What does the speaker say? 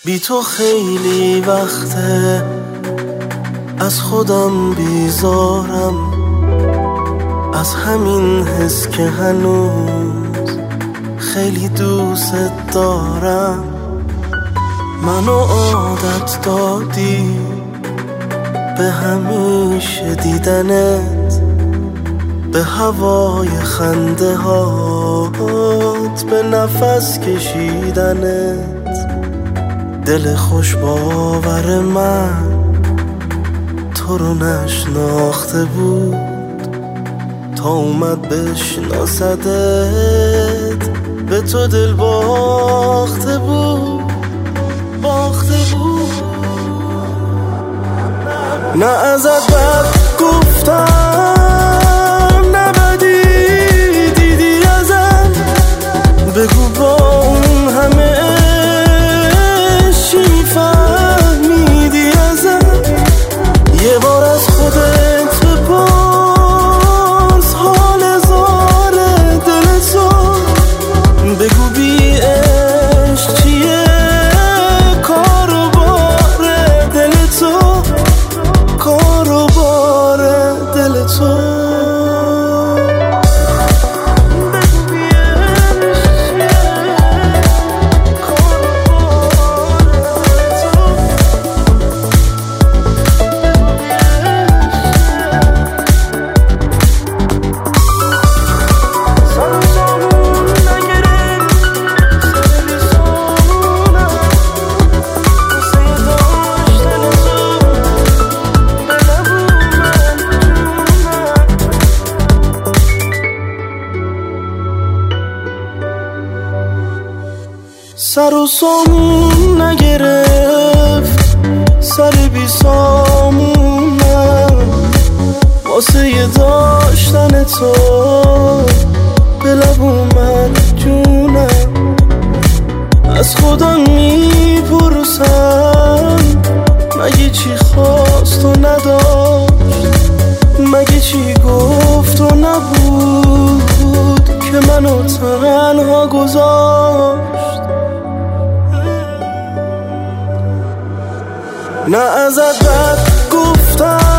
بی تو خیلی وقته از خودم بیزارم، از همین حس که هنوز خیلی دوست دارم. منو عادت دادی به همیشه دیدنت، به هوای خنده هات، به نفس کشیدنت. دل خوش باور من تو رو نشناخته بود تا اومد بشناسدت، به تو دل باخته بود، باخته بود. نه ازت بد گفتم، نه بدی دیدی ازم، بگو با اون همه چی فهمیدی ازم. یه بار از خودت بپرس حال زار دل تو، بگو بی عشق چیه کار و بار دل تو، کار و بار دل تو. سر و سامون نگرفت، سر بی سامونم، واسه یه داشتن تو به لب اومد جونم. از خودم میپرسم مگه چی خواست و نداشت، مگه چی گفت و نبود که منو تنها گذاشت. نه ازت بد گفتم،